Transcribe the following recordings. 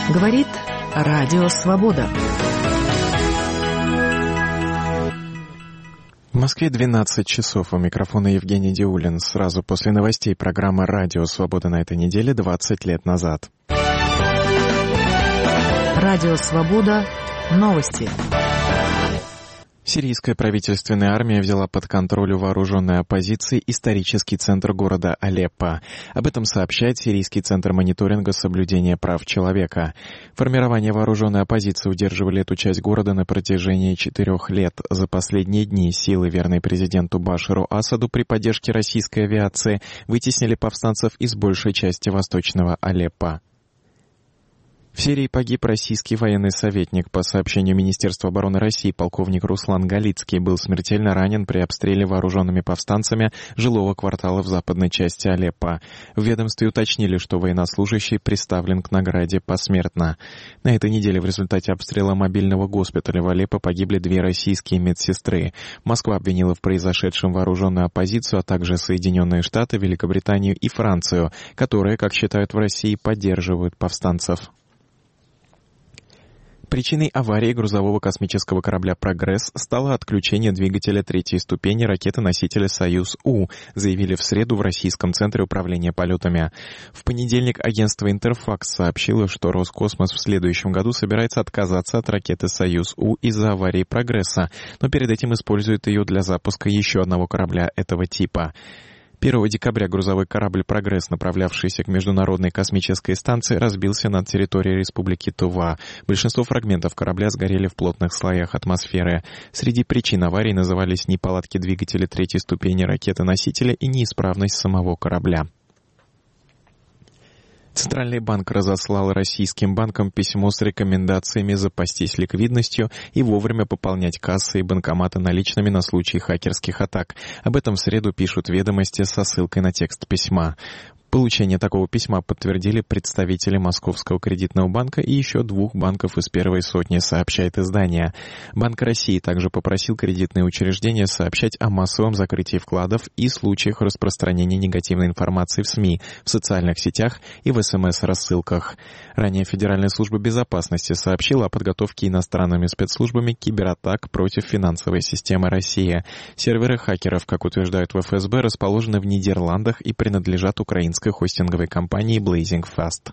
Говорит Радио Свобода. В Москве 12 часов. У микрофона Евгений Диулин. Сразу после новостей программа «Радио Свобода» на этой неделе 20 лет назад. Радио Свобода. Новости. Сирийская правительственная армия взяла под контроль у вооруженной оппозиции исторический центр города Алеппо. Об этом сообщает Сирийский центр мониторинга соблюдения прав человека. Формирование вооруженной оппозиции удерживали эту часть города на протяжении 4 лет. За последние дни силы, верные президенту Башару Асаду при поддержке российской авиации, вытеснили повстанцев из большей части восточного Алеппо. В Сирии погиб российский военный советник. По сообщению Министерства обороны России, полковник Руслан Галицкий был смертельно ранен при обстреле вооруженными повстанцами жилого квартала в западной части Алеппо. В ведомстве уточнили, что военнослужащий приставлен к награде посмертно. На этой неделе в результате обстрела мобильного госпиталя в Алеппо погибли 2 российские медсестры. Москва обвинила в произошедшем вооруженную оппозицию, а также Соединенные Штаты, Великобританию и Францию, которые, как считают в России, поддерживают повстанцев. Причиной аварии грузового космического корабля «Прогресс» стало отключение двигателя 3-й ступени ракеты-носителя «Союз-У», заявили в среду в Российском центре управления полетами. В понедельник агентство «Интерфакс» сообщило, что Роскосмос в следующем году собирается отказаться от ракеты «Союз-У» из-за аварии «Прогресса», но перед этим использует ее для запуска еще одного корабля этого типа. 1 декабря грузовой корабль «Прогресс», направлявшийся к Международной космической станции, разбился над территорией Республики Тува. Большинство фрагментов корабля сгорели в плотных слоях атмосферы. Среди причин аварии назывались неполадки двигателя 3-й ступени ракеты-носителя и неисправность самого корабля. Центральный банк разослал российским банкам письмо с рекомендациями запастись ликвидностью и вовремя пополнять кассы и банкоматы наличными на случай хакерских атак. Об этом в среду пишут «Ведомости» со ссылкой на текст письма. Получение такого письма подтвердили представители Московского кредитного банка и еще 2 банков из первой сотни, сообщает издание. Банк России также попросил кредитные учреждения сообщать о массовом закрытии вкладов и случаях распространения негативной информации в СМИ, в социальных сетях и в СМС-рассылках. Ранее Федеральная служба безопасности сообщила о подготовке иностранными спецслужбами кибератак против финансовой системы России. Серверы хакеров, как утверждают в ФСБ, расположены в Нидерландах и принадлежат украинской хостинговой компании Blazing Fast.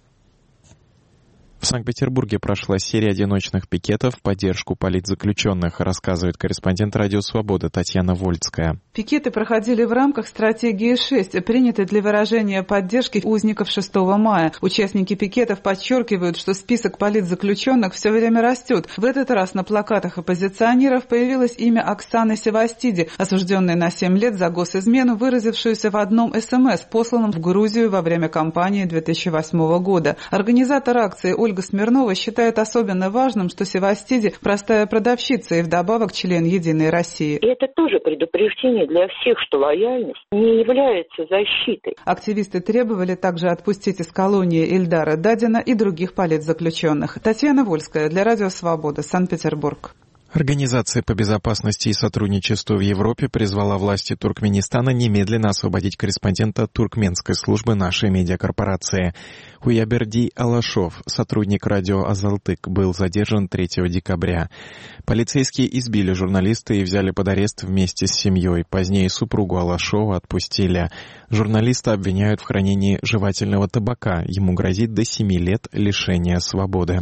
В Санкт-Петербурге прошла серия одиночных пикетов в поддержку политзаключенных, рассказывает корреспондент «Радио Свобода» Татьяна Вольцкая. Пикеты проходили в рамках стратегии 6, принятой для выражения поддержки узников 6 мая. Участники пикетов подчеркивают, что список политзаключенных все время растет. В этот раз на плакатах оппозиционеров появилось имя Оксаны Севастиди, осужденной на 7 лет за госизмену, выразившуюся в одном СМС, посланном в Грузию во время кампании 2008 года. Организатор акции Ольга Смирнова считает особенно важным, что Севастиди – простая продавщица и вдобавок член «Единой России». Это тоже предупреждение для всех, что лояльность не является защитой. Активисты требовали также отпустить из колонии Ильдара Дадина и других политзаключенных. Татьяна Вольская для Радио Свобода, Санкт-Петербург. Организация по безопасности и сотрудничеству в Европе призвала власти Туркменистана немедленно освободить корреспондента туркменской службы нашей медиакорпорации. Хуяберди Алашов, сотрудник радио «Азалтык», был задержан 3 декабря. Полицейские избили журналиста и взяли под арест вместе с семьей. Позднее супругу Алашова отпустили. Журналиста обвиняют в хранении жевательного табака. Ему грозит до 7 лет лишения свободы.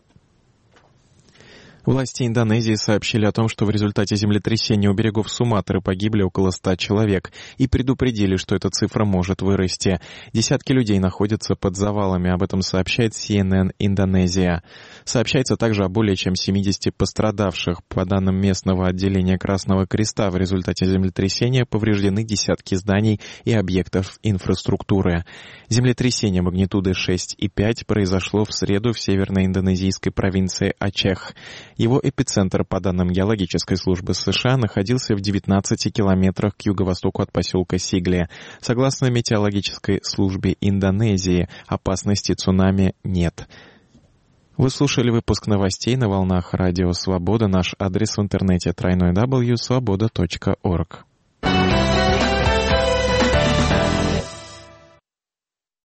Власти Индонезии сообщили о том, что в результате землетрясения у берегов Суматры погибли около 100 человек и предупредили, что эта цифра может вырасти. Десятки людей находятся под завалами, об этом сообщает CNN Индонезия. Сообщается также о более чем 70 пострадавших. По данным местного отделения Красного Креста, в результате землетрясения повреждены десятки зданий и объектов инфраструктуры. Землетрясение магнитудой 6,5 произошло в среду в северной индонезийской провинции Ачех. Его эпицентр, по данным геологической службы США, находился в 19 километрах к юго-востоку от поселка Сигли. Согласно метеорологической службе Индонезии, опасности цунами нет. Вы слушали выпуск новостей на волнах Радио Свобода. Наш адрес в интернете www.svoboda.org.